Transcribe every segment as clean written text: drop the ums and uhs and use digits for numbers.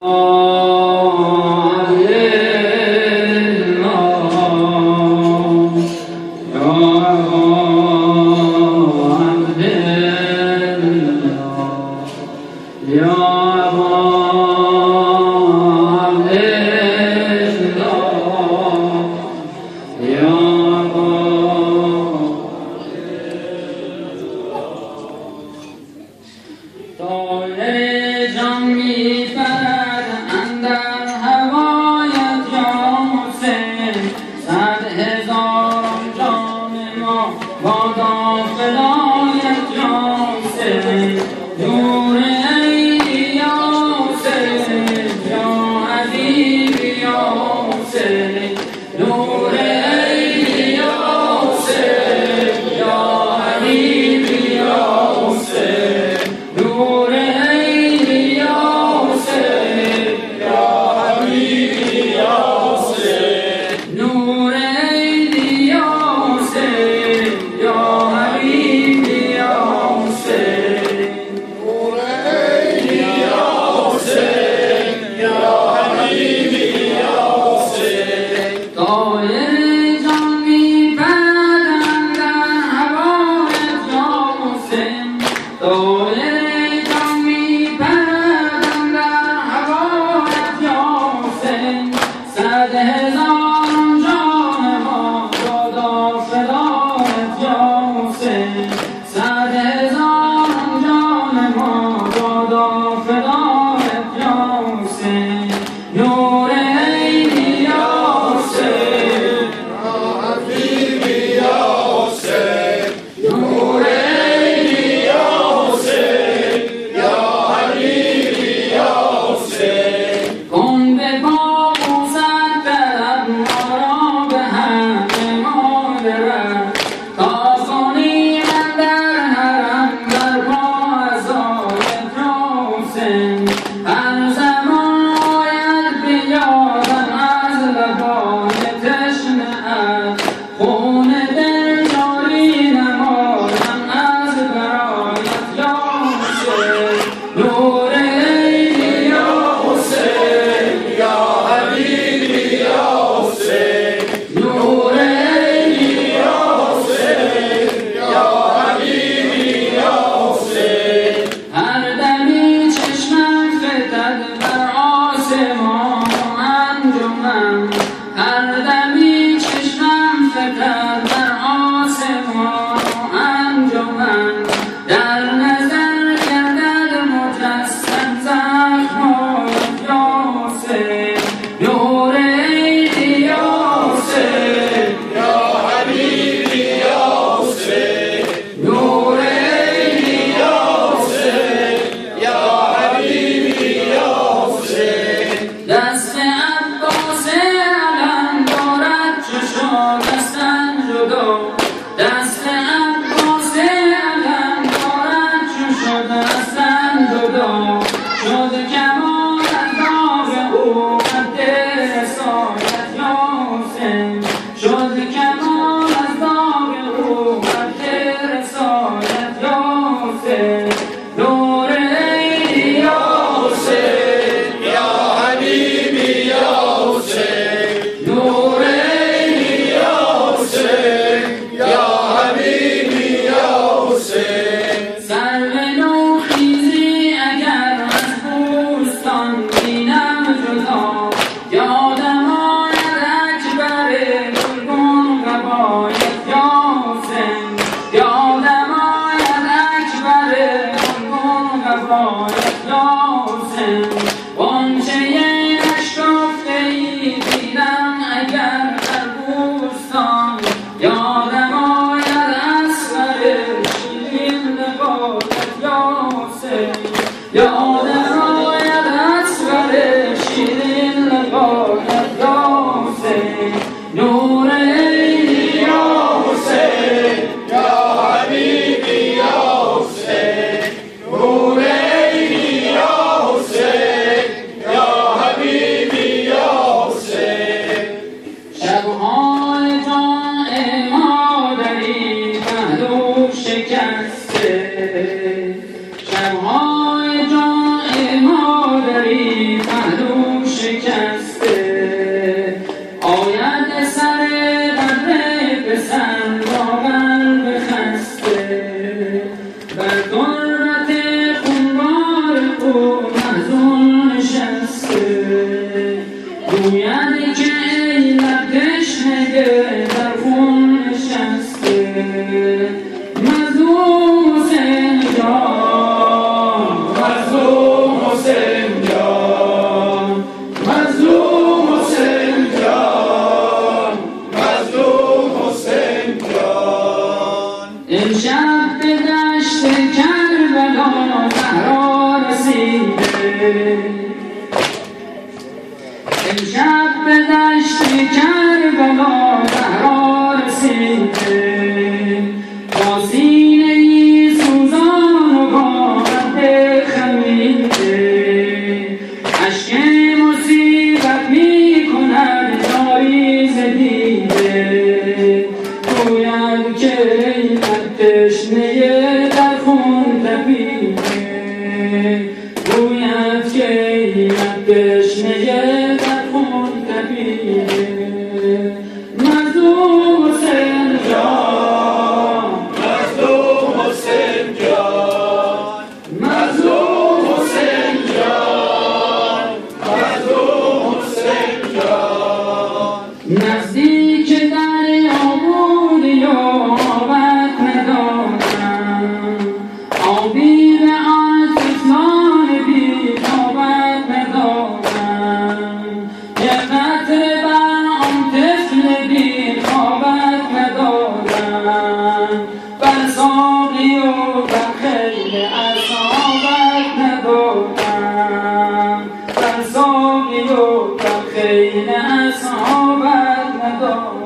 هر زمان باید شکسته آید سر قدر پسر با قلب خسته بر تربت خونبار او محزون نشسته گوید که ای لب تشنه در خون نشسته مظلوم حسین جان مظلوم حسین جان مظلوم حسین جان مظلوم حسین جان امشب به دشت کربلا زهرا رسیده امشب به دشت کربلا زهرا رسیده با سینه‌ای سوزان و با قد خمیده اشک مصیبت می کند جاری ز دیده گوید که ای لب تشنه در خون تپیده گوید که ای لب تشنه در خون تپیده مظلوم حسین جان مظلوم حسین جان مظلوم حسین جان مظلوم حسین جان نزدیک دریا بودی و آبت ندادم آبی به آتشمان بی تابت ندادم یه قطره بر آن طفل بی خوابت ندادم بر ساقی و بر خیل اصحابت ندادم بر ساقی و بر خیل اصحابت ندادم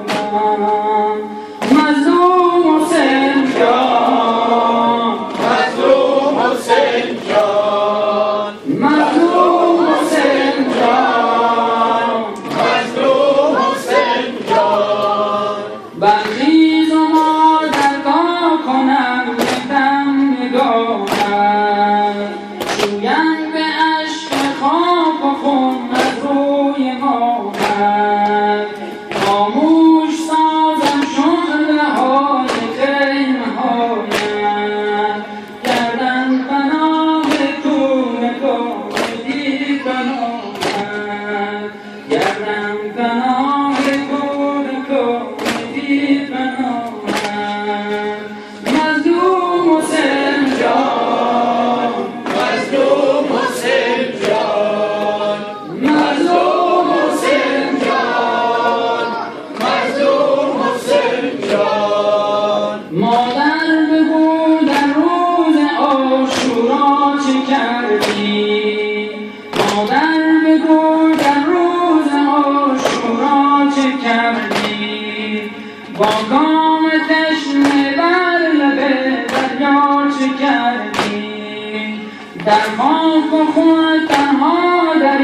مظلوم حسین جان مظلوم حسین جان مظلوم حسین جان مظلوم حسین جان برخیز و مادرگاه کنم بدم نگاهت شویم به اشک خاک و خون از روی ماهت خاموش سازم شعله های خیمه‌هایت گردن پناه کوه کوهی پناهت گردن پناه کوه کوهی پناهت مظلوم حسین جان مظلوم حسین جان مظلوم حسین جان مظلوم حسین جان مادر بگو در روز عاشورا چه کردی مادر بگو در روز عاشورا چه کردی با کام تشنه بر لب دریا چه کردی در خاک و خون تنها در